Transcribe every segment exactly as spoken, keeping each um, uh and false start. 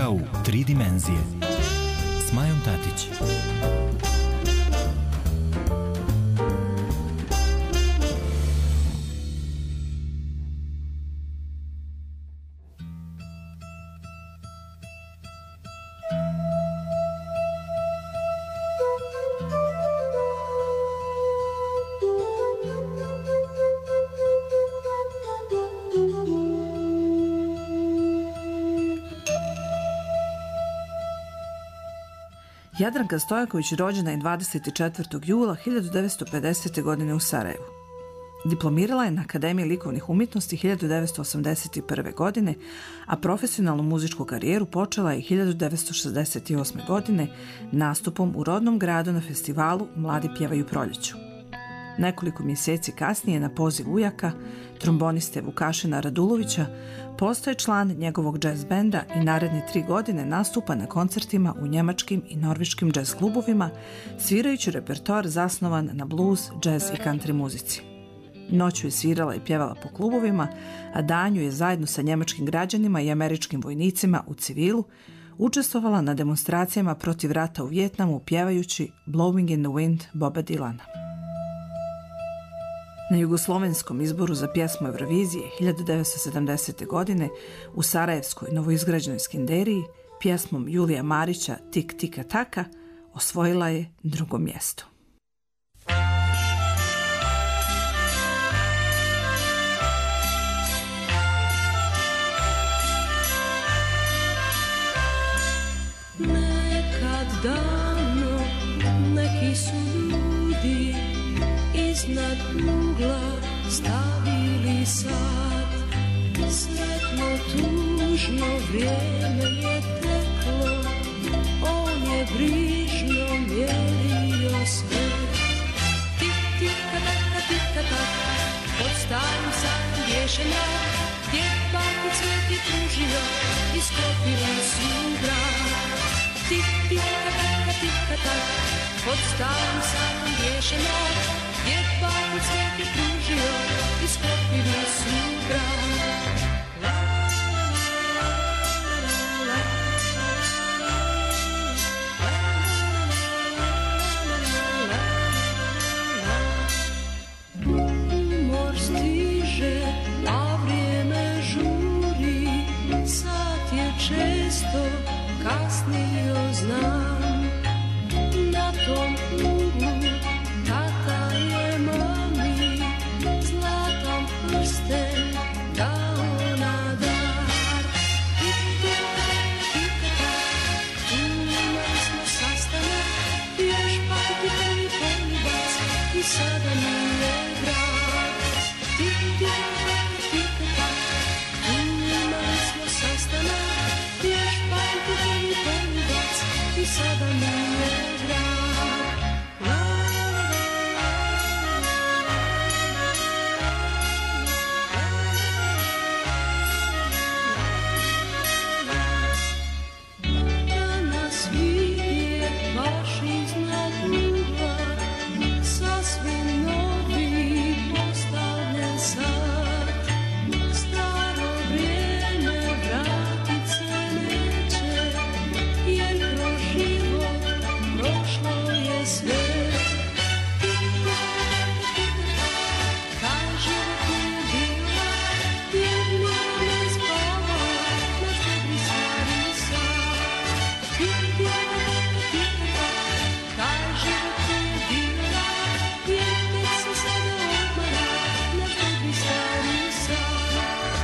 Muzika u tri dimenzije s Majom Tatić. Jadranka Stojaković rođena je dvadeset četvrtog jula hiljadu devetsto pedesete. godine u Sarajevu. Diplomirala je na Akademiji likovnih umjetnosti hiljadu devetsto osamdeset prve. godine, a profesionalnu muzičku karijeru počela je hiljadu devetsto šezdeset osme. godine nastupom u rodnom gradu na festivalu Mladi pjevaju proljeću. Nekoliko mjeseci kasnije na poziv ujaka, tromboniste Vukašina Radulovića, postaje član njegovog džez benda i naredne tri godine nastupa na koncertima u njemačkim i norveškim džez klubovima, svirajući repertoar zasnovan na blues, džez i country muzici. Noću je svirala i pjevala po klubovima, a danju je zajedno sa njemačkim građanima i američkim vojnicima u civilu učestvovala na demonstracijama protiv rata u Vijetnamu pjevajući Blowing in the Wind Boba Dylana. Na jugoslovenskom izboru za pjesmu Eurovizije hiljadu devetsto sedamdesete. godine u sarajevskoj novoizgrađenoj Skenderiji pjesmom Julija Marića Tik tika taka osvojila je drugo mjesto. Nekad davno neki su ljudi iznad ugla stavili sad, sretno tužno vrijeme je teklo, on je brižno mjerio sve. Tik tika taka tika taka, pod starim sadom vješena, gdje baki cvijet je pružio i sklopili su brak. Tik tika taka tika taka, pod starim sadom vješena, gdje baki cvijet je pružio i sklopili su brak. Umor stiže, a vrijeme žuri, sat je često kasnio, znam. Na tom uglu tata je mami zlatan prsten dao na dar. Tika, tika, tak, imali smo sastanak, još pamtite mi poljubac i sada mi je drag. Tika, tika, tak, imali smo sastanak, još pamtite mi poljubac i sada mi je drag. Danas vidje baš iznad ugla, sasvim novi postavljen sat. Staro vrijeme vratit se neće, jer kroz život prošlo je sve. Taj život nije bila, jer niko ne spava, naš dobri stari sad. Taj život nije bila, jer tek se sada odmara, naš dobri stari sad.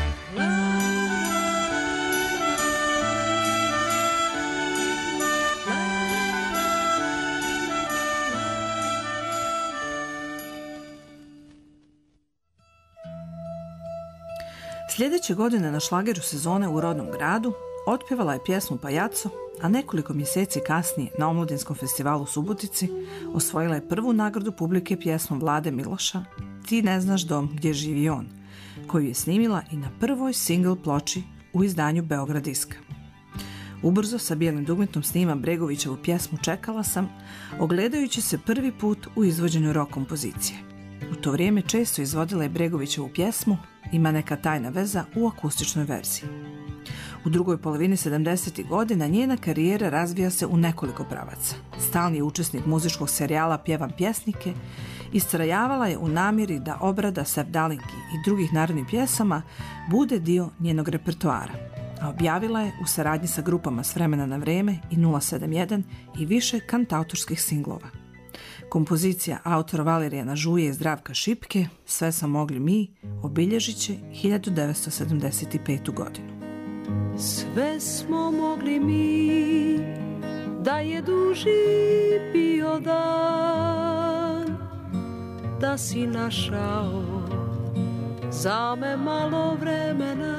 Sljedeće godine na šlageru sezone u rodnom gradu otpjevala je pjesmu Pajaco, a nekoliko mjeseci kasnije na Omladinskom festivalu u Subotici osvojila je prvu nagradu publike pjesmom Vlade Miloša Ti ne znaš dom gdje živi on, koju je snimila i na prvoj single ploči u izdanju Beograd diska. Ubrzo sa bijelim dugmetom snima Bregovićevu pjesmu Čekala sam, ogledajući se prvi put u izvođenju rock kompozicije. U to vrijeme često izvodila je Bregovićevu pjesmu Ima neka tajna veza u akustičnoj verziji. U drugoj polovini sedamdesetih godina njena karijera razvija se u nekoliko pravaca. Stalni je učesnik muzičkog serijala Pjevam pjesnike, istrajavala je u namjeri da obrada sevdalinki i drugih narodnih pjesama bude dio njenog repertoara, a objavila je u saradnji sa grupama S vremena na vreme i nula sedam jedan i više kantautorskih singlova. Kompozicija autora Valerijana Žuje i Zdravka Šipke Sve smo mogli mi obilježit će hiljadu devetsto sedamdeset petu. godinu. Sve smo mogli mi, da je duži bio dan, da si našao za me malo vremena.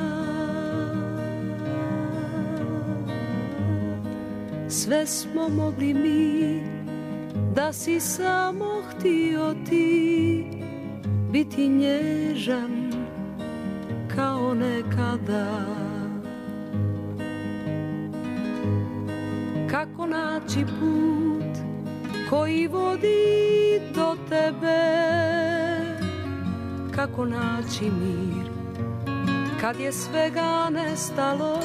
Sve smo mogli mi, da si samo htio ti biti nježan kao nekada. Kako naći put koji vodi do tebe, kako naći mir kad je svega nestalo.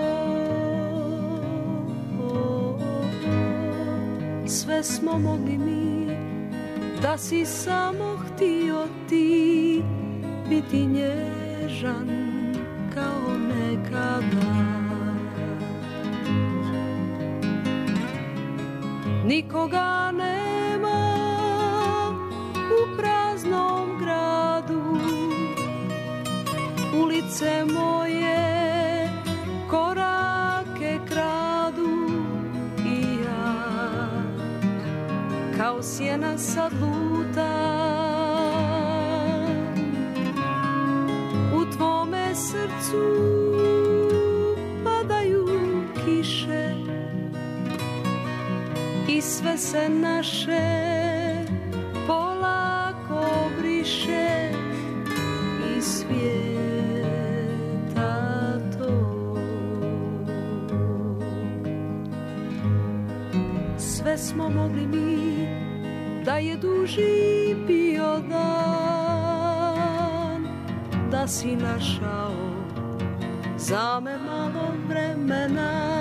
Sve smo mogli mi, da si samo htio ti biti nježan kao nekada. Nikoga nema u praznom gradu, ulice moje korake kradu i ja kao sjena sad lutam. U tvome srcu padaju kiše i sve se naše polako briše iz svijeta tog. Sve smo mogli mi, da je duži bio dan, da si našao za me malo vremena.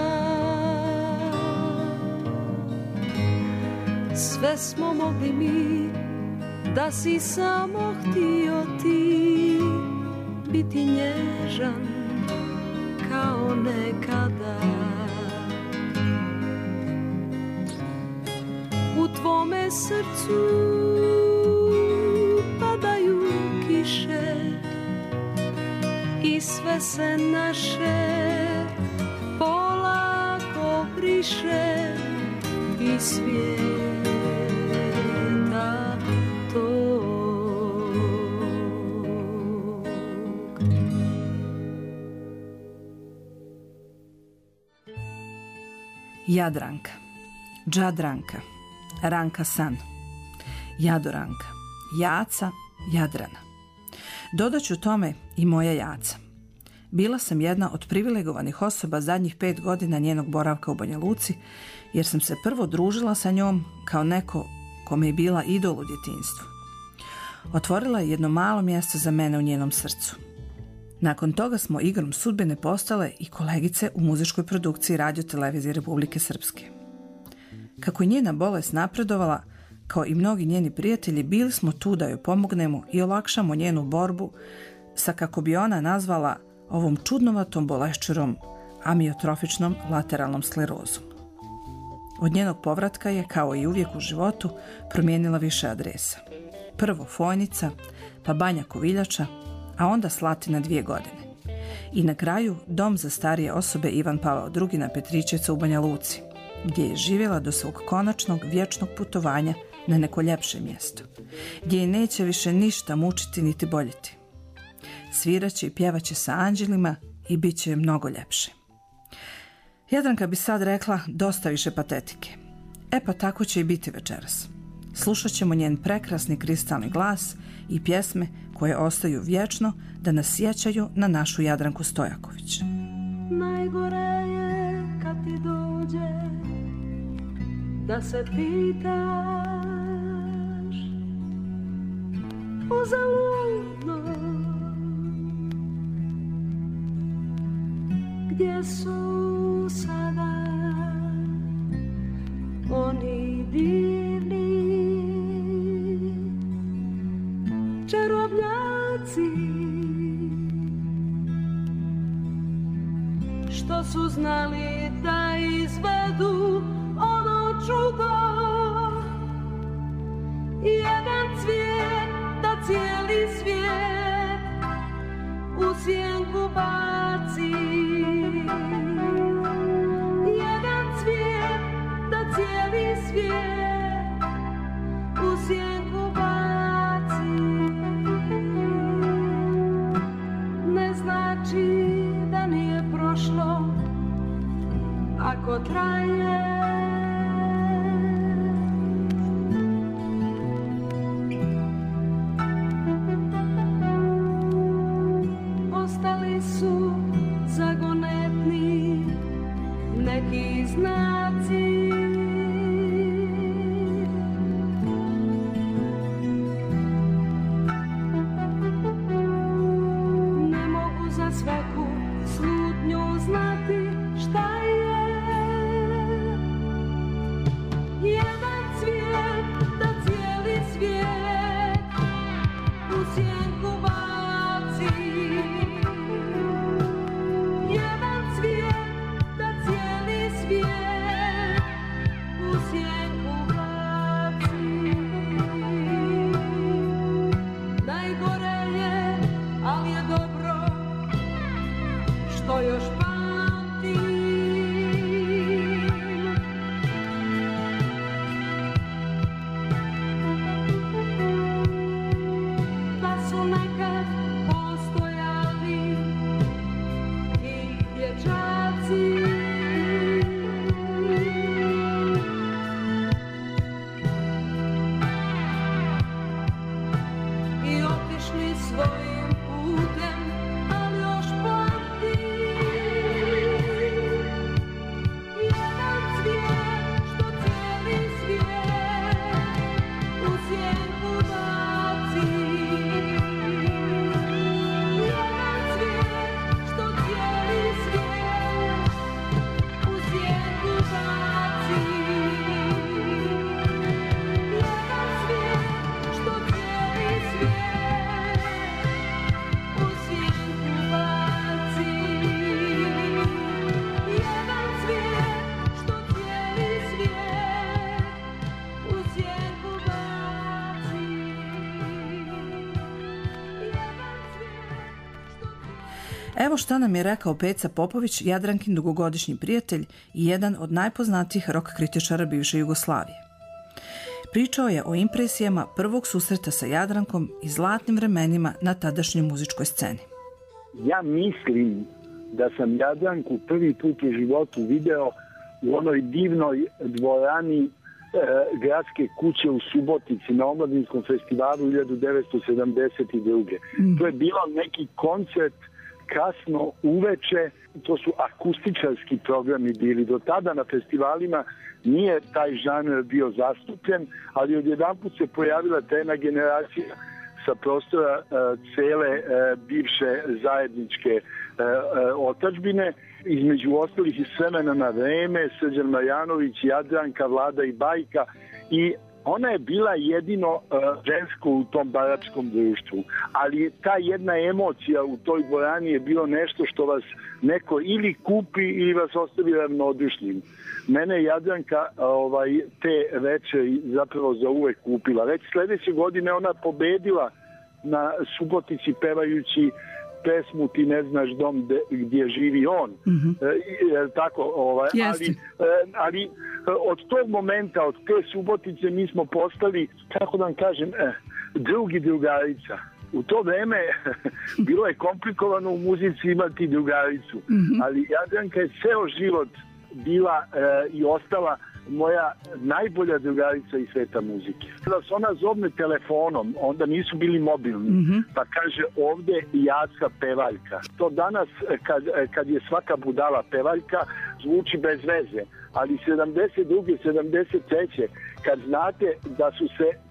Sve smo mogli mi, da si samo htio ti biti nježan kao nekada. U tvome srcu padaju kiše i sve se naše polako briše iz svijeta tog. Jadranka, Džadranka, Ranka San, Jadoranka, Jaca, Jadrana. Dodaću tome i moja Jaca. Bila sam jedna od privilegovanih osoba zadnjih pet godina njenog boravka u Banja Luci, jer sam se prvo družila sa njom kao neko kome je bila idol u djetinjstvu. Otvorila je jedno malo mjesto za mene u njenom srcu. Nakon toga smo igrom sudbine postale i kolegice u muzičkoj produkciji Radio televizije Republike Srpske. Kako je njena bolest napredovala, kao i mnogi njeni prijatelji, bili smo tu da joj pomognemo i olakšamo njenu borbu sa, kako bi ona nazvala, ovom čudnovatom bolešćurom, amiotrofičnom lateralnom sklerozom. Od njenog povratka je, kao i uvijek u životu, promijenila više adresa. Prvo Fojnica, pa Banja Koviljača, a onda Slatina dvije godine. I na kraju Dom za starije osobe Ivan Pavao drugi na Petričevcu u Banja Luci, gdje je živjela do svog konačnog vječnog putovanja na neko ljepše mjesto, gdje je neće više ništa mučiti niti boljiti. Sviraće i pjevaće sa anđelima i bit će mnogo ljepše. Jadranka bi sad rekla dosta više patetike. E pa tako će i biti večeras. Slušat ćemo njen prekrasni kristalni glas i pjesme koje ostaju vječno da nas sjećaju na našu Jadranku Stojaković. Najgore je kad ti dođe da se pitaš uzaludno gdje su sada oni divni čarobnjaci što su znali da izvedu ono čudo, jedan cvijet da cijeli svijet u sjenku baci, jedan cvijet da cijeli svijet u sjenku baci. Ne znači da nije prošlo ako traje, ostali su zagonetni neki znaci. Ne mogu za svaku slutnju znati šta je. Jedan cvijet da cijeli svijet u sjenku baci, jedan cvijet da cijeli svijet u sjenku baci. Najgore je, ali je dobro što još pamtim, da su nekad postojali i dječaci i otišli svojim putem, ali još pamtim jedan cvijet što cijeli svijet u sjenku baci, jedan cvijet što cijeli svijet u sjenku baci, jedan cvijet što cijeli svijet u sjenku baci, jedan cvijet što cijeli svijet u sjenku baci, jedan cvijet što... Evo šta nam je rekao Peca Popović, Jadrankin dugogodišnji prijatelj i jedan od najpoznatijih rock kritičara bivše Jugoslavije. Pričao je o impresijama prvog susreta sa Jadrankom i zlatnim vremenima na tadašnjoj muzičkoj sceni. Ja mislim da sam Jadranku prvi put u životu video u onoj divnoj dvorani e, gradske kuće u Subotici na Omladinskom festivalu hiljadu devetsto sedamdeset druge. Mm. To je bilo neki koncert kasno uveče, to su akustičarski programi bili. Do tada na festivalima nije taj žanr bio zastupljen, ali odjedanput se pojavila ta jedna generacija sa prostora e, cele e, bivše zajedničke e, e, otadžbine, između ostalih iz Vremena na vreme, Srđan Marjanović, Jadranka, Vlada i Bajka, i ona je bila jedino uh, žensko u tom baračkom društvu, ali ta jedna emocija u toj dvorani je bilo nešto što vas neko ili kupi ili vas ostavi ravnodušnim. Mene je Jadranka ovaj, te večeri zapravo za uvek kupila. Već sledeće godine ona pobedila na Subotici pevajući pesmu Ti ne znaš dom de, gdje živi on. Mm-hmm. E, tako, ovaj, ali, ali od tog momenta, od te Subotice mi smo postali, kako da vam kažem, eh, drugi drugarica. U to vreme bilo je komplikovano u muzici imati drugaricu, mm-hmm. ali Jadranka je ceo život bila eh, i ostala moja najbolja drugarica iz sveta muzike. Kada se ona zovne telefonom, onda nisu bili mobilni, mm-hmm. pa kaže ovde Jaca pevaljka. To danas, kad, kad je svaka budala pevaljka, zvuči bez veze, ali sedamdeset druge sedamdeset treće kad znate da su se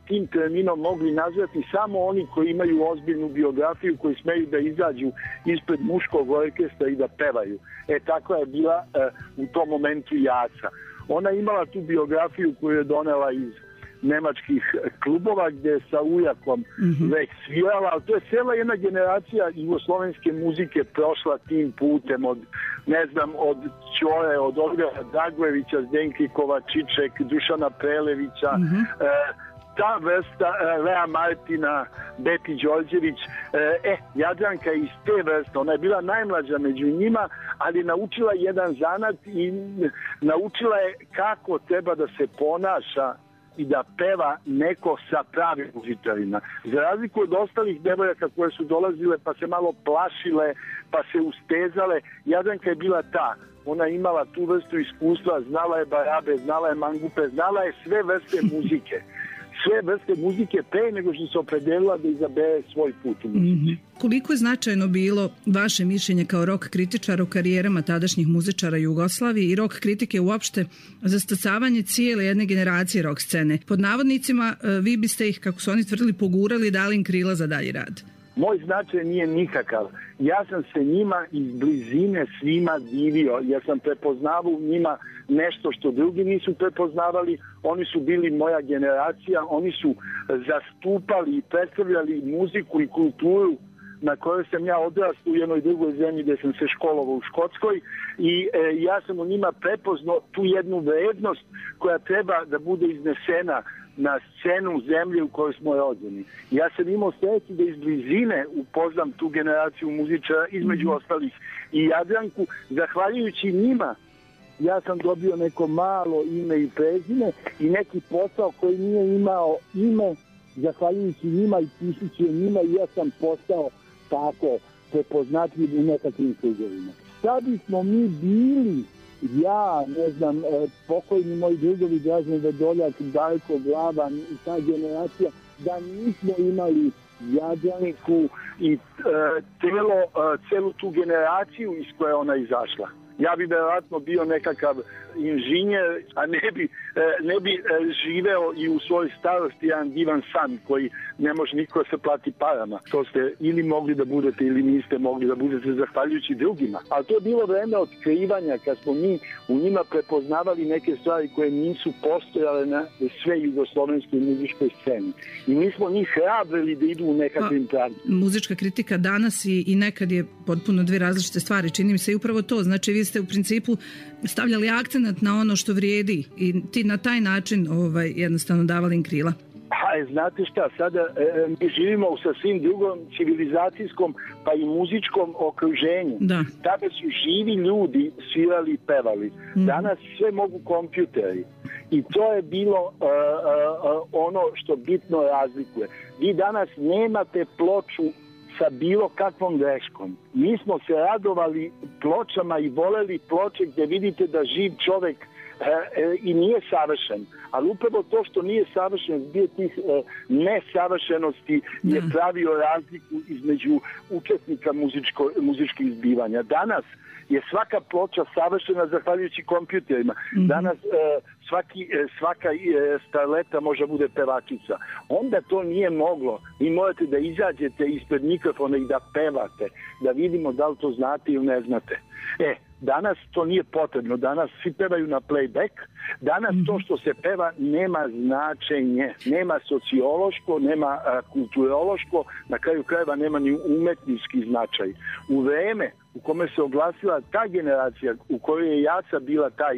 tim terminom mogli nazvati samo oni koji imaju ozbiljnu biografiju, koji smeju da izađu ispred muškog orkestra i da pevaju. E, takva je bila e, u tom momentu Jaca. Ona imala tu biografiju koju je donela iz nemačkih klubova gdje je sa ujakom mm-hmm. već svirala, ali to je cijela jedna generacija jugoslovenske muzike prošla tim putem od, ne znam, od Ćore, od Odgara Daglevića, Zdenke Kovačiček, Dušana Prelevića, mm-hmm. e, ta vrsta e, Lea Martina, Beti Đorđević, e, e, Jadranka iz te vrste, ona je bila najmlađa među njima, ali naučila jedan zanat i naučila je kako treba da se ponaša i da peva neko sa pravim muzičarima. Za razliku od ostalih devojaka koje su dolazile pa se malo plašile, pa se ustezale, Jadranka je bila ta. Ona je imala tu vrstu iskustva, znala je barabe, znala je mangupe, znala je sve vrste muzike. Sve vrste muzike pre nego što se opredelila da izabere svoj put u muzici. Mm-hmm. Koliko je značajno bilo vaše mišljenje kao rock kritičara u karijerama tadašnjih muzičara Jugoslavije i rock kritike uopšte za stacavanje cijele jedne generacije rock scene? Pod navodnicima, vi biste ih, kako su oni tvrdili, pogurali i dali im krila za dalji rad. Moj značaj nije nikakav. Ja sam se njima iz blizine svima divio. Ja sam prepoznavao u njima nešto što drugi nisu prepoznavali. Oni su bili moja generacija. Oni su zastupali i predstavljali muziku i kulturu na kojoj sam ja odrastao u jednoj drugoj zemlji gdje sam se školovao u Škotskoj i e, ja sam u njima prepoznao tu jednu vrednost koja treba da bude iznesena na scenu zemlje u kojoj smo rođeni. Ja sam imao sreću da iz blizine upoznam tu generaciju muzičara, između mm-hmm. ostalih i Jadranku. Zahvaljujući njima ja sam dobio neko malo ime i prezime i neki posao koji nije imao ime, zahvaljujući njima i pišući njima, i ja sam postao tako prepoznatljiv u nekakvim krugovima. Sad bismo mi bili, ja, ne znam, pokojni moji drugovi, Dražen Vedoljak, Darko Glavan i ta generacija, da nismo imali Jadranku i e, telo, e, celu tu generaciju iz koje ona izašla. Ja bi vjerojatno bio nekakav inženjer, a ne bi, ne bi živeo i u svojoj starosti jedan divan san koji ne može niko se plati parama. To ste ili mogli da budete ili niste mogli da budete zahvaljujući drugima. Ali to je bilo vreme otkrivanja kad smo mi u njima prepoznavali neke stvari koje nisu postojale na sve jugoslovenskoj muzičkoj sceni. I mi smo njih hrabrili da idu u nekakvim pravima. Muzička kritika danas i, i nekad je potpuno dve različite stvari. Čini mi se i upravo to. Znači vi ste u principu stavljali akcenat na ono što vrijedi i ti na taj način ovaj, jednostavno davali im krila. A, znate šta, sada e, mi živimo u sasvim drugom civilizacijskom pa i muzičkom okruženju. Da. Tada su živi ljudi svirali i pevali. Mm. Danas sve mogu kompjuteri. I to je bilo uh, uh, ono što bitno razlikuje. Vi danas nemate ploču sa bilo kakvom greškom. Mi smo se radovali pločama i voleli ploče gdje vidite da živ čovjek e, e, i nije savršen. Ali upravo to što nije savršen, zbije tih e, nesavršenosti je da. pravio razliku između učesnika muzičko, muzičkih zbivanja. Danas je svaka ploča savršena zahvaljujući kompjuterima. Mm-hmm. Danas e, svaki, e, svaka e, starleta može bude pevačica. Onda to nije moglo. Vi morate da izađete ispred mikrofona i da pevate. Da vidimo da li to znate ili ne znate. E, danas to nije potrebno. Danas svi pevaju na playback. Danas mm-hmm. to što se peva nema značenje. Nema sociološko, nema a, kulturološko, na kraju krajeva nema ni umetnički značaj. U vreme u kome se oglasila ta generacija, u kojoj je Jaca bila taj e,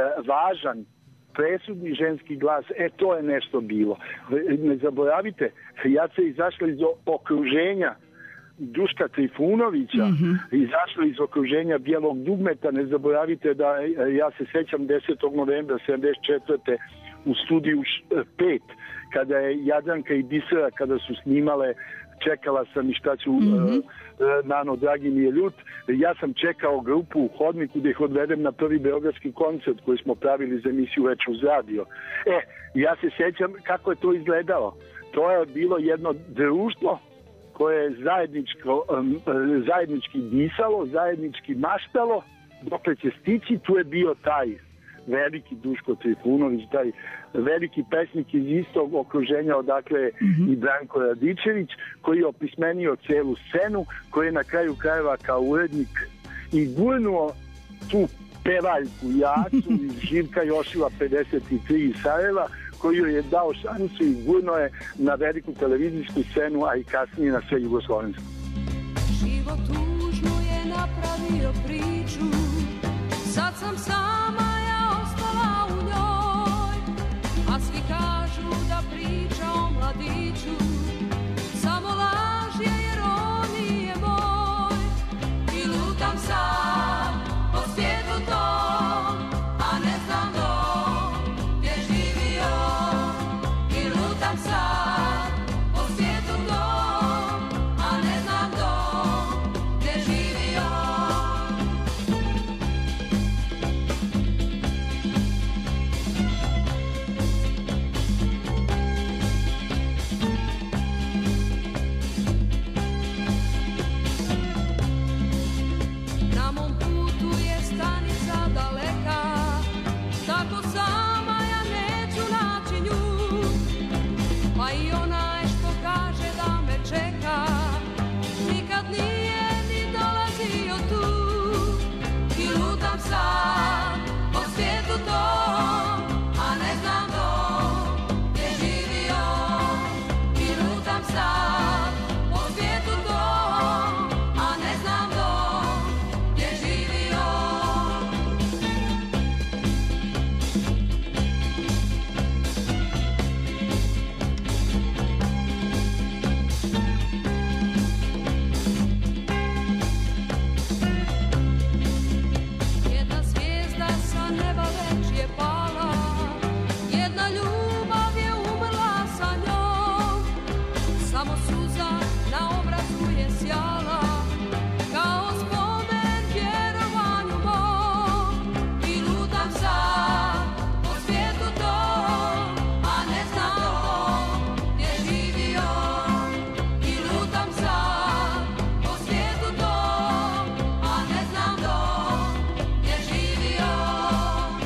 važan, presudni ženski glas, e to je nešto bilo. Ne zaboravite, Jaca je izašla iz okruženja Duška Trifunovića, mm-hmm. izašla iz okruženja Bijelog dugmeta. Ne zaboravite da ja se sećam desetog novembra sedamdeset četvrte u studiju pet, kada je Jadranka i Bisera, kada su snimale Čekala sam i šta ću mm-hmm. uh, Nano, dragi mi je ljut. Ja sam čekao grupu u hodniku da ih odvedem na prvi beogradski koncert koji smo pravili za emisiju Već uz radio. E, ja se sjećam kako je to izgledalo. To je bilo jedno društvo koje je zajedničko, um, zajednički disalo, zajednički maštalo. Dokle će stići, tu je bio taj veliki Duško Trifunović, taj veliki pesnik iz istog okruženja odakle mm-hmm. i Branko Radičević, koji je opismenio celu scenu, koji je na kraju krajeva kao urednik i gurnuo tu pevaljku Jacu iz Živka Jošila pedeset tri iz Sarajeva, koji joj je dao šansu i gurno je na veliku televizijsku scenu, a i kasnije na sve jugoslovensku. Život tužno je napravio priču, sad sam sama ja ostala u njoj, a svi kažu da priča o mladiću samo laž je jer on nije moj. I lutam sad po svijetu tom, a ne znam dom gdje živi on. I lutam sad po svijetu tom, a ne znam dom gdje živi on. Na mom putu je stanica daleka, tako sama ja neću naći nju, pa i onaj što kaže da me čeka nikad nije ni dolazio tu. I lutam sad po svijetu tom, a ne znam dom gdje živi on. I lutam sad po svijetu tom, a ne znam dom gdje živi on. Jedna zvijezda sa neba već je pala, jedna ljubav je umrla sa njom, samo suza na obrazu je sjala, kao spomen vjerovanju mom. I lutam sad po svijetu tom, a ne znam dom gdje živi on. I lutam sad po svijetu tom, a ne znam dom gdje živi on.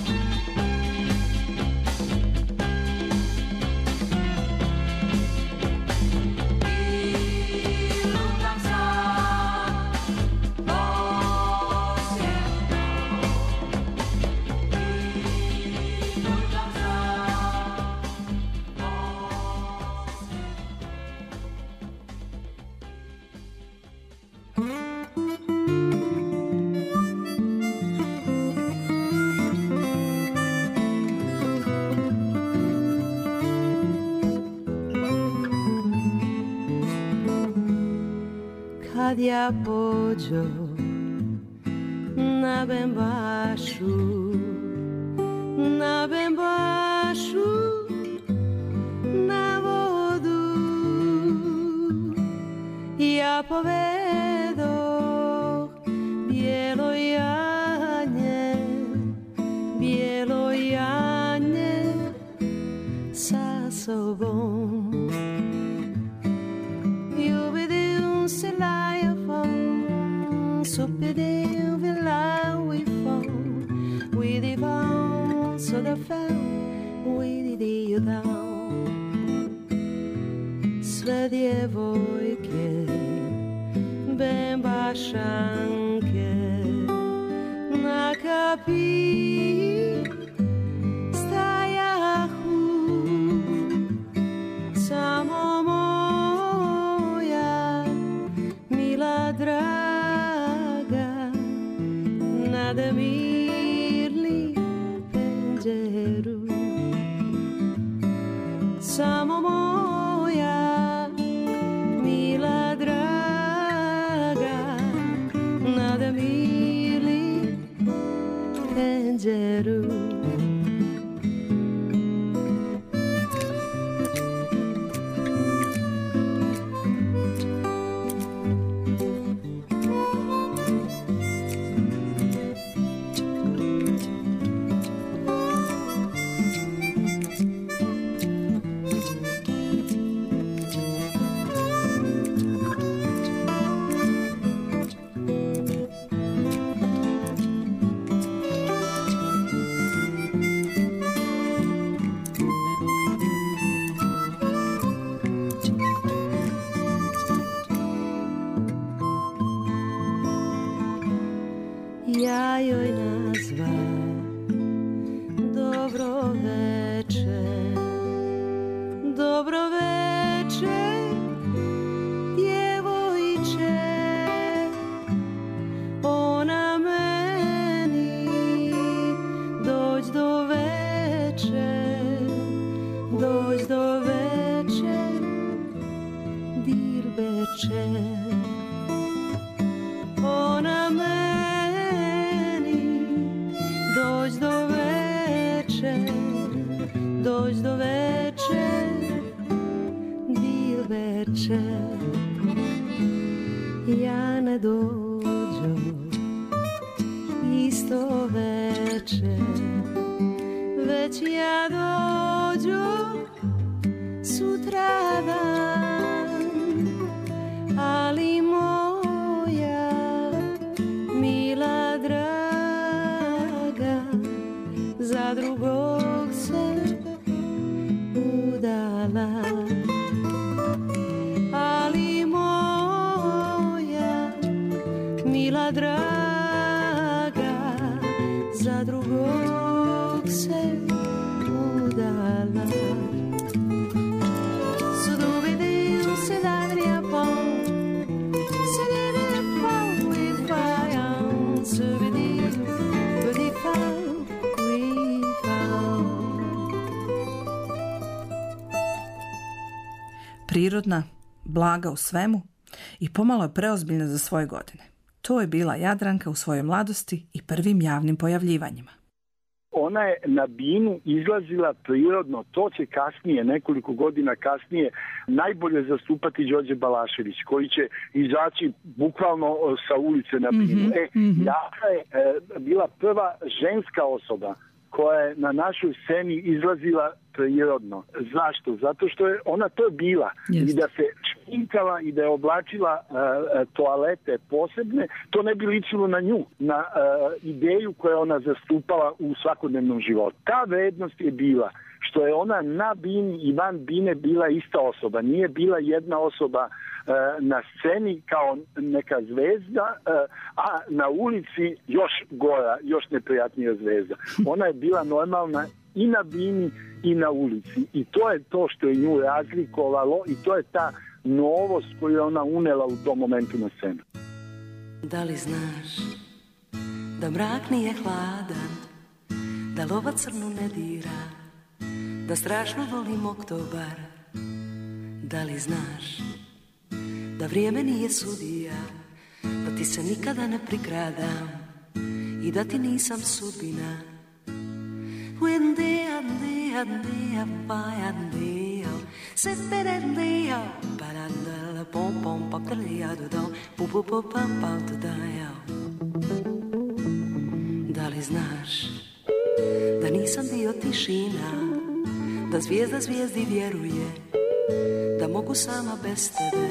I lutam sad po svijetu tom, i lutam sad Kad ja pođo na bembašu, na bembašu, na vodu, ja povedoh bijelo janje, bijelo janje sa sobom. Jubideum se laja fom, supideu vila vi fom, vi di vam så da fem, vi di di dam. Sve djevojke, bembašanke, na kapi stajahu, samo moja mila draga, nada mirli penđeru. Samo moja mila draga, nada mirli penđeru. pa joj nazva dobro veče, dobro veče, djevojče, ona meni, dođ do veče, dođ do veče, dilbeče, ona meni, dođ do veče, dođ do veče, dilbeče, ja ne dođu isto veče, već ja dođu sutradan, ali moja mila draga za drugog se udala, ali moja mila draga za drugog se udala. Sudovedeo se dadria pom, se deve pom we fayan, sudovedeo we fayan, we fayan. Prirodna, blaga u svemu i pomalo je preozbiljna za svoje godine. To je bila Jadranka u svojoj mladosti i prvim javnim pojavljivanjima. Ona je na binu izlazila prirodno, to će kasnije, nekoliko godina kasnije, najbolje zastupati Đorđe Balašević, koji će izaći bukvalno sa ulice na binu. Mm-hmm. E, Jaka je e, bila prva ženska osoba koja je na našoj sceni izlazila prirodno. Zašto? Zato što je ona to bila. Yes. I da se šminkala i da je oblačila uh, toalete posebne, to ne bi ličilo na nju, na uh, ideju koju je ona zastupala u svakodnevnom životu. Ta vrednost je bila što je ona na bini i van bine bila ista osoba. Nije bila jedna osoba uh, na sceni kao neka zvezda, uh, a na ulici još gora, još neprijatnija zvezda. Ona je bila normalna i na bini i na ulici. I to je to što je nju razlikovalo i to je ta novost koju je ona unela u tom momentu na scenu. Da li znaš da mrak nije hladan, da lova crnu ne dira, da strašno volim oktobar? Da li znaš da vrijeme nije sudija, da ti se nikada ne prikradam i da ti nisam sudbina? When they are they are they are by and they are separate and they are but and the pom pom pom the ya do do pu pu pu pam pam to da. Da li znaš da nisam dio tišina, da zvijezda zvijezdi vjeruje, da mogu sama bez tebe?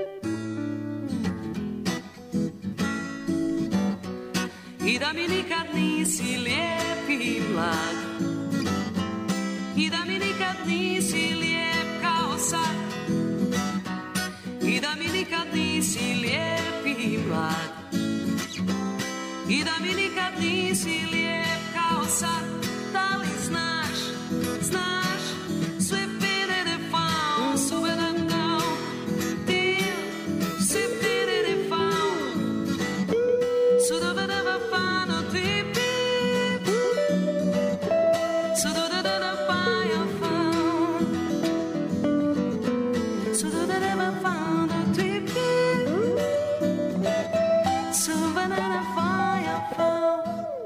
I da mi nikad nisi lijep i mlad, i da mi nikad nisi lijep kao sad, i da mi nikad nisi lijep i mlad, i da mi nikad nisi lijep kao sad. Da li znaš, znaš sve pere de faun, sve da nao, ti sve pere de faun, su da vede va fano ti pi, su da da da da fa ya faun, su da da da va fano ti pi, su va da da fa ya faun.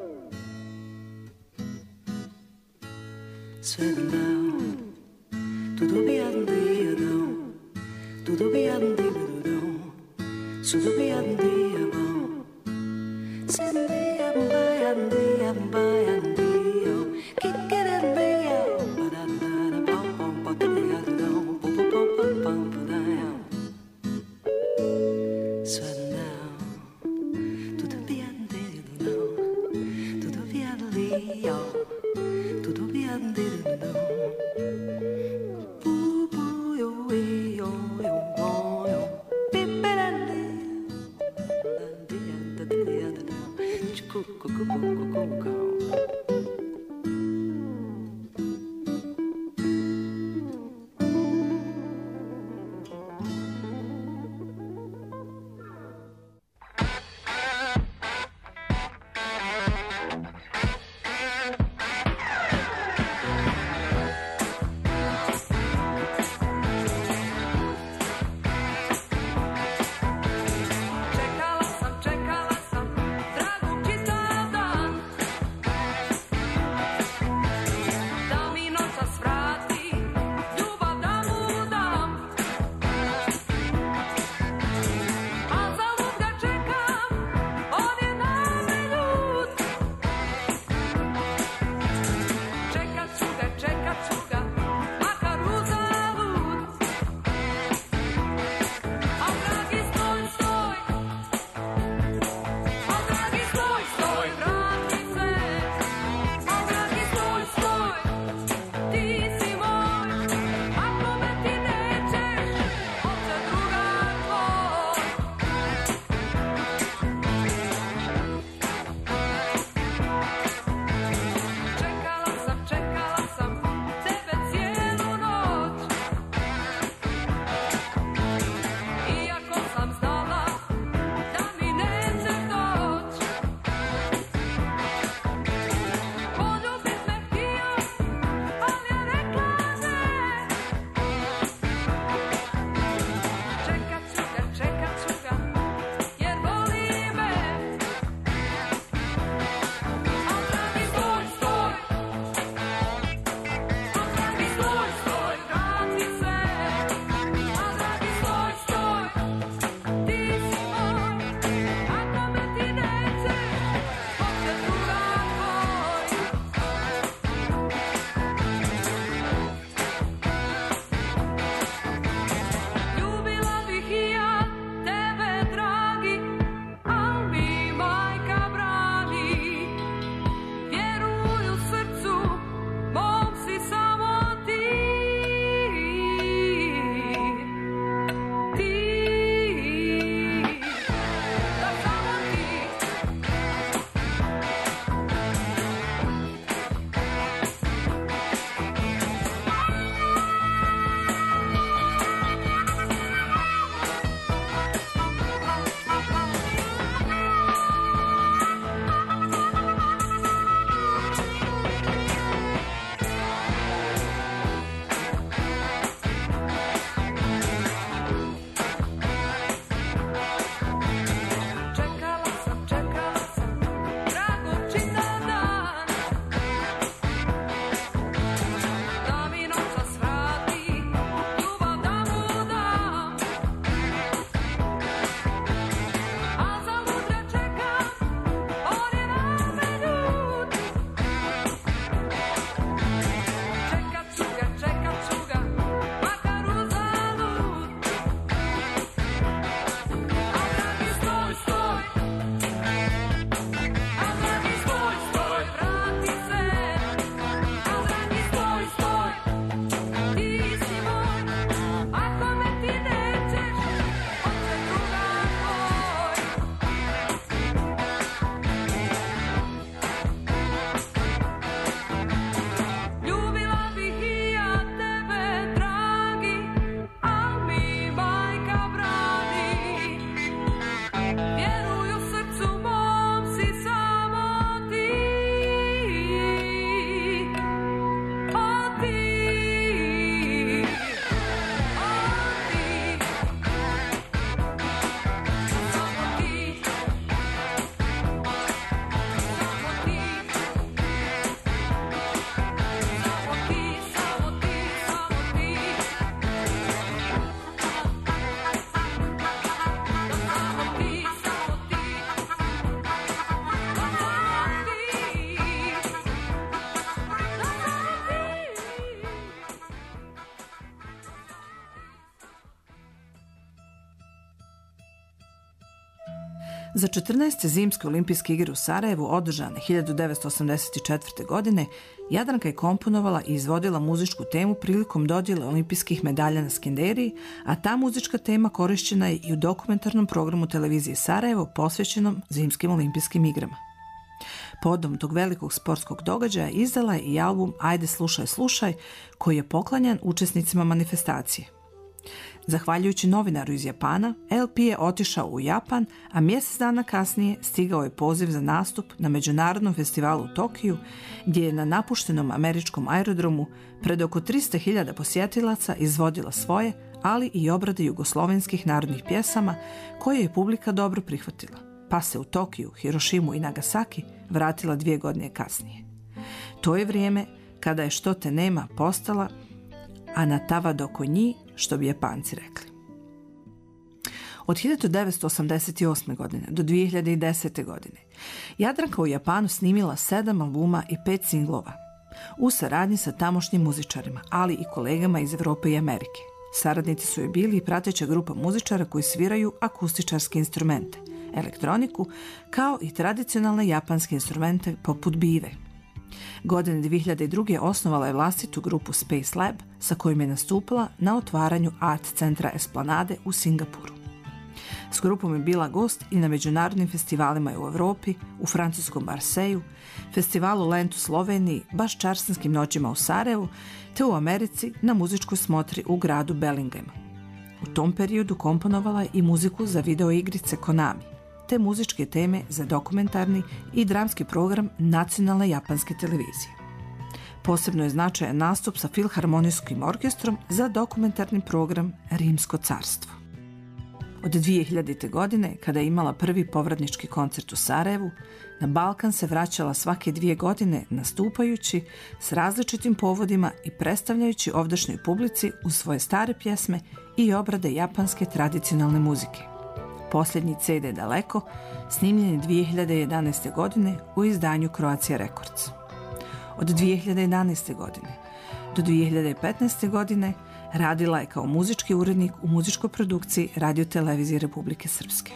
Sve da nao, tudo bem dia não, tudo bem dia não, tudo bem dia bom. Sendia vai dia vai dia, que querer dia, para dar pom pom pom dia não, pom pom pom pom pom dia. Sve da nao, tudo bem dia não, tudo bem dia, tudo bem dia não. Za četrnaeste zimske olimpijske igre u Sarajevu, održane hiljadu devetsto osamdeset četvrte. godine, Jadranka je komponovala i izvodila muzičku temu prilikom dodjele olimpijskih medalja na Skenderiji, a ta muzička tema korišćena je i u dokumentarnom programu televizije Sarajevo posvećenom zimskim olimpijskim igrama. Povodom tog velikog sportskog događaja izdala je i album Ajde slušaj, slušaj, koji je poklanjan učesnicima manifestacije. Zahvaljujući novinaru iz Japana, L P je otišao u Japan, a mjesec dana kasnije stigao je poziv za nastup na Međunarodnom festivalu u Tokiju, gdje je na napuštenom američkom aerodromu pred oko tristo hiljada posjetilaca izvodila svoje, ali i obrade jugoslovenskih narodnih pjesama koje je publika dobro prihvatila, pa se u Tokiju, Hirošimu i Nagasaki vratila dvije godine kasnije. To je vrijeme kada je Što te nema postala Anatava do konji, što bi Japanci rekli. Od hiljadu devetsto osamdeset osme. godine do dvije hiljade desete. godine Jadranka u Japanu snimila sedam albuma i pet singlova u saradnji sa tamošnjim muzičarima, ali i kolegama iz Europe i Amerike. Saradnici su joj bili i prateća grupa muzičara koji sviraju akustičarske instrumente, elektroniku, kao i tradicionalne japanske instrumente poput bive. Godine dvije hiljade druge. osnovala je vlastitu grupu Space Lab, sa kojim je nastupila na otvaranju Art centra Esplanade u Singapuru. S grupom je bila gost i na međunarodnim festivalima u Europi, u francuskom Marseju, festivalu Lent u Sloveniji, Baščarskanskim noćima u Sarajevu, te u Americi na muzičkoj smotri u gradu Bellingham. U tom periodu komponovala je i muziku za videoigrice Konami, te muzičke teme za dokumentarni i dramski program nacionalne japanske televizije. Posebno je značajan nastup sa Filharmonijskim orkestrom za dokumentarni program Rimsko carstvo. Od dvije hiljadite. godine, kada je imala prvi povratnički koncert u Sarajevu, na Balkan se vraćala svake dvije godine nastupajući s različitim povodima i predstavljajući ovdašnjoj publici u svoje stare pjesme i obrade japanske tradicionalne muzike. Posljednji C D Daleko snimljen je dvije hiljade jedanaeste. godine u izdanju Croatia Records. Od dvije hiljade jedanaeste. godine do dvije hiljade petnaeste. godine radila je kao muzički urednik u muzičkoj produkciji Radio-televizije Republike Srpske.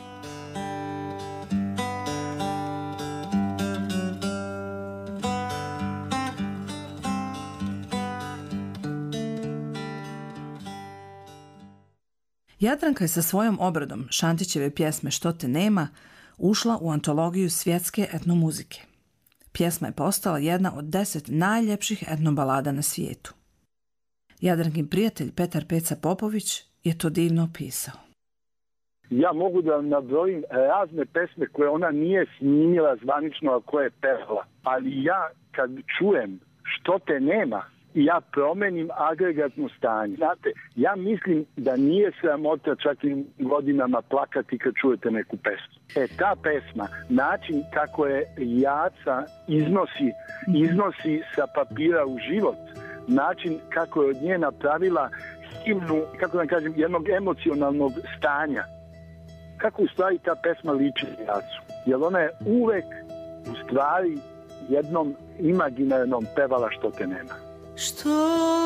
Jadranka je sa svojom obradom Šantićeve pjesme Što te nema ušla u antologiju svjetske etnomuzike. Pjesma je postala jedna od deset najljepših etnobalada na svijetu. Jadrankin prijatelj Petar Peca Popović je to divno opisao. Ja mogu da nabrojim razne pesme koje ona nije snimila zvanično, a koje je pevala. Ali ja kad čujem Što te nema, ja promenim agregatno stanje. Znate, ja mislim da nije sramota čak i godinama plakati kad čujete neku pesmu. E, ta pesma, način kako je Jaca iznosi, iznosi sa papira u život, način kako je od nje napravila himnu, kako da kažem, jednog emocionalnog stanja. Kako u stvari ta pesma liči Jacu? Jer ona je uvek u stvari jednom imaginarnom pevala Što te nema. Što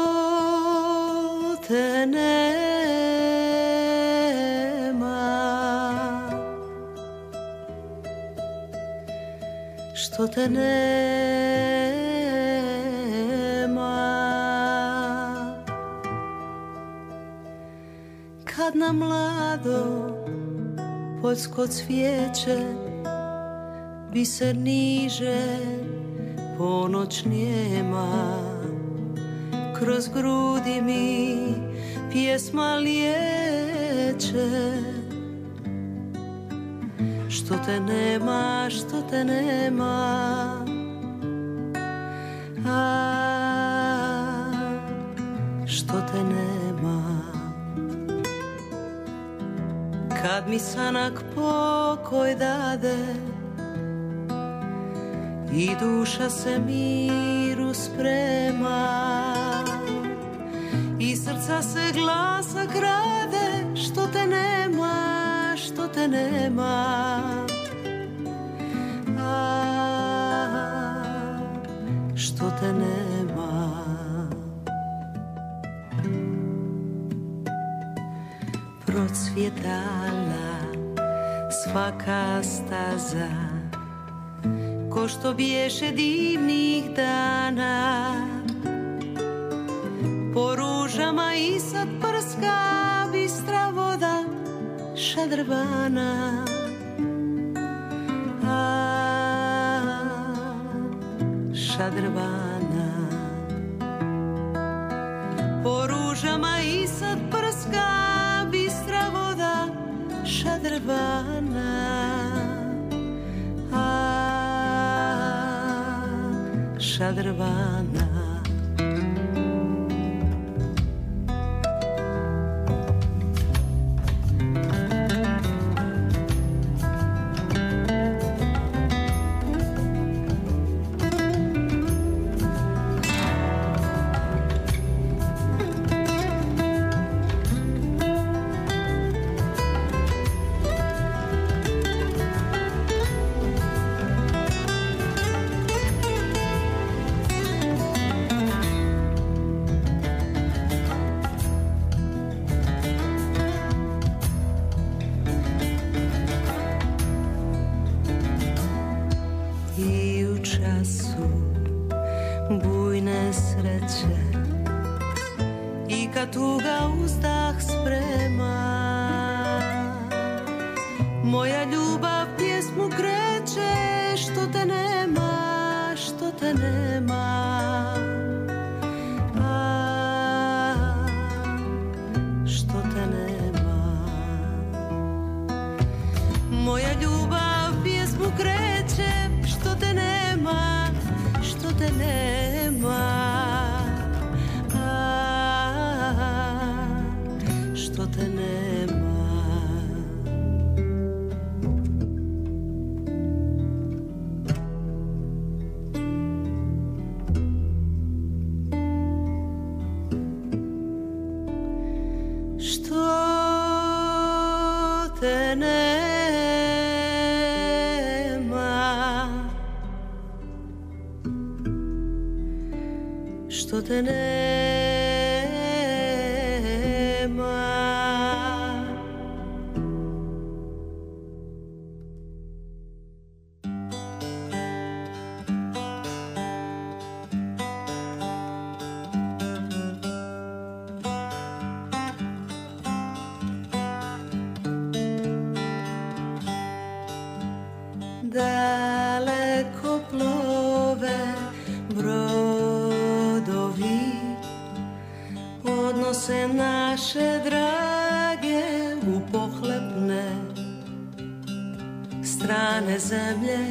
te nema, što te nema, kad na mlado poljsko cvijeće biser niže ponoć njema, kroz grudi mi pjesma liječe. Što te nema, što te nema, a što te nema. Kad mi sanak pokoj dade i duša se miru sprema, i srca se glasa krade, što te nema, što te nema, a što te nema. Procvjetala svaka staza, ko što biješe divnih dana, po ružama i sad prska bistra voda šadrvana, a šadrvana. Po ružama i sad prska bistra voda šadrvana. A, šadrvana. Što te nema. Daleko plove brodovi, odnose naše drage u pohlepne strane zemlje.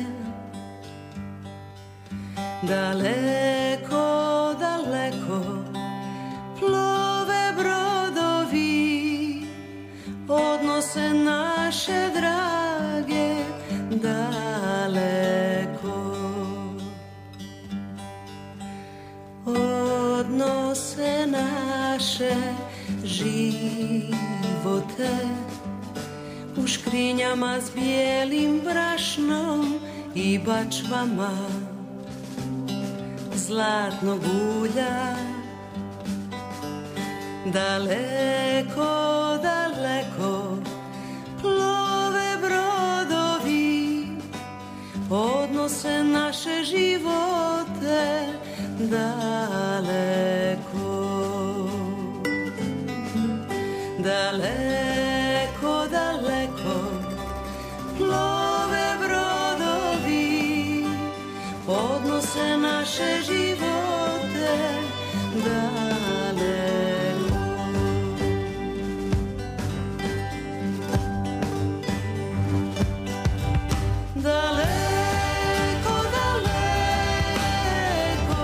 Daleko, daleko plove brodovi, odnose naše drage daleko. Odnose naše živote u škrinjama s bijelim brašnom i bačvama zlatnog ulja. Daleko, daleko plove brodovi, odnose naše živote daleko. Daleko, daleko plove brodovi, odnose naše živote daleko. Daleko, daleko,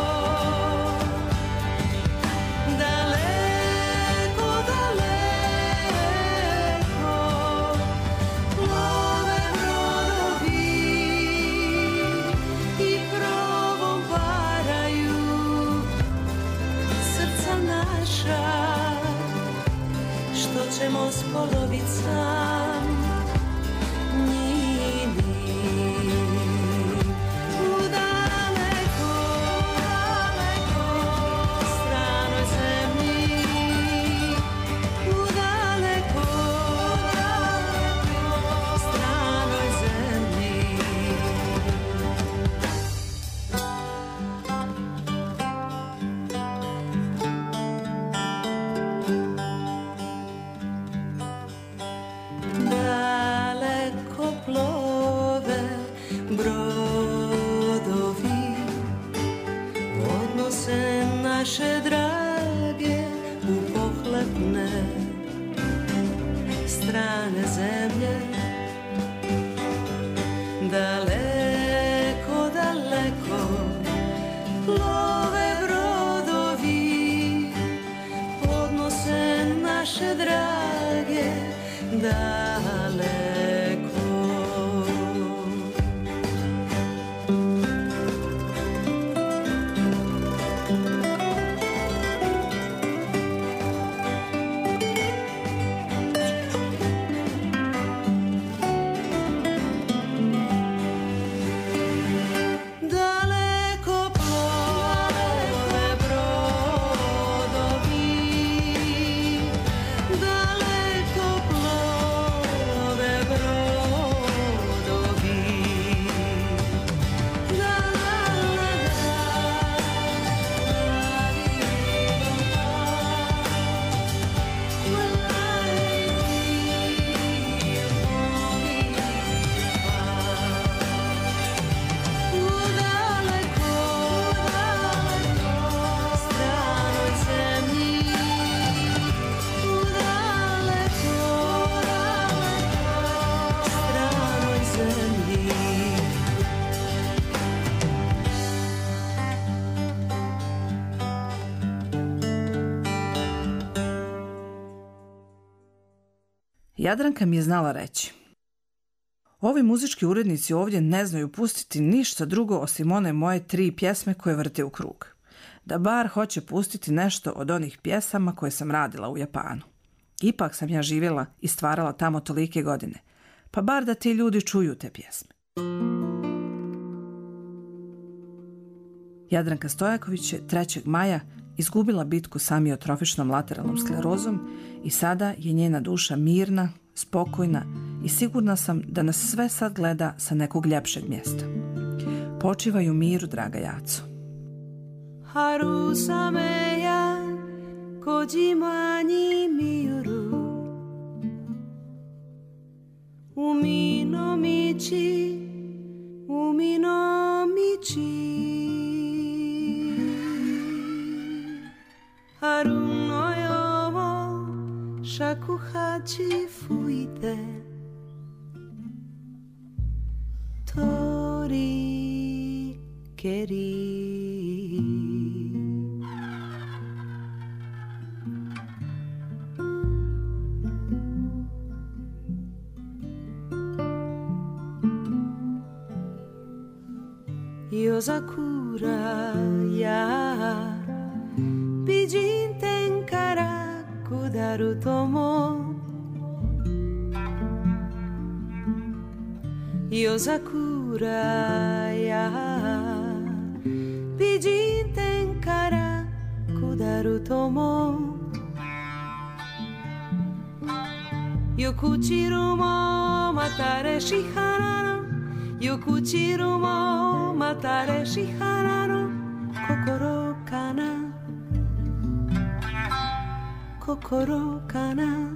daleko, daleko plove brodovi i provom paraju srca naša, što ćemo s polovicam njini. U daleko, daleko stranoj zemlji, u daleko, daleko stranoj zemlji. Daleko plove brodovi, naše drage u pohlepne strane zemlje, daleko, daleko plove brodovi, odnose naše drage daleko. Jadranka mi je znala reći: ovi muzički urednici ovdje ne znaju pustiti ništa drugo osim one moje tri pjesme koje vrte u krug. Da bar hoće pustiti nešto od onih pjesama koje sam radila u Japanu. Ipak sam ja živjela i stvarala tamo tolike godine, pa bar da ti ljudi čuju te pjesme. Jadranka Stojaković je trećeg maja izgubila bitku sa amiotrofičnom lateralnom sklerozom i sada je njena duša mirna, spokojna i sigurna sam da nas sve sad gleda sa nekog ljepšeg mjesta. Počivaj u miru, draga Jaco. Haru sameya kojima ni miru Umi no michi Umi no michi Haru no yomo shakuhachi fuite Tori keri Yozakura ya Bijin tenkara kudaru tomo Yozakura ya Bijin tenkara kudaru tomo Yokuchiru mo matare shihara no Yokuchiru mo matare shihara no Kokoro kana Kokoro kana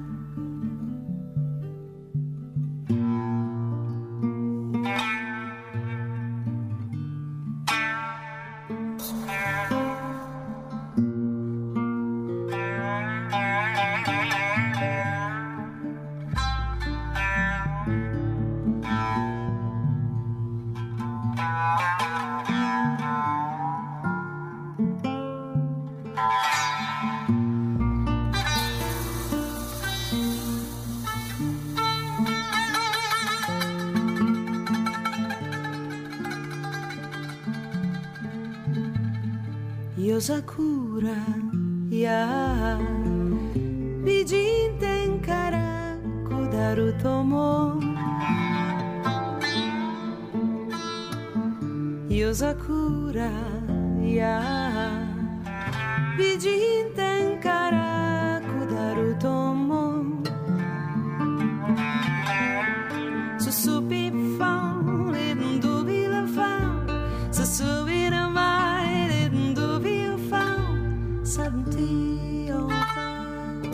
Yozakura ya Bijin tenkara kudaru tomo Yozakura ya Bijin tenkara kudaru tomo Susupi fan leden dubi la fan Susupi na mai leden dubi la fan Suddenly on fan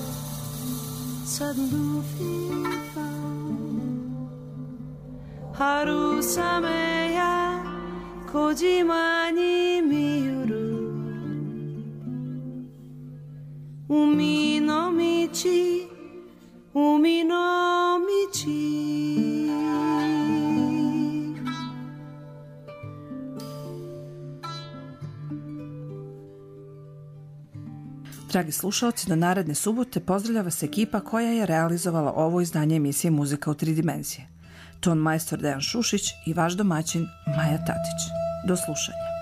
Suddenly fan Haru sameya Kojima ni miuru umi no michi, umi no michi. Dragi slušalci, do naredne subote pozdravlja vas ekipa koja je realizovala ovo izdanje emisije Muzika u tri dimenzije. Ton majstor Dejan Šušić i vaš domaćin Maja Tatić. Do slušanja.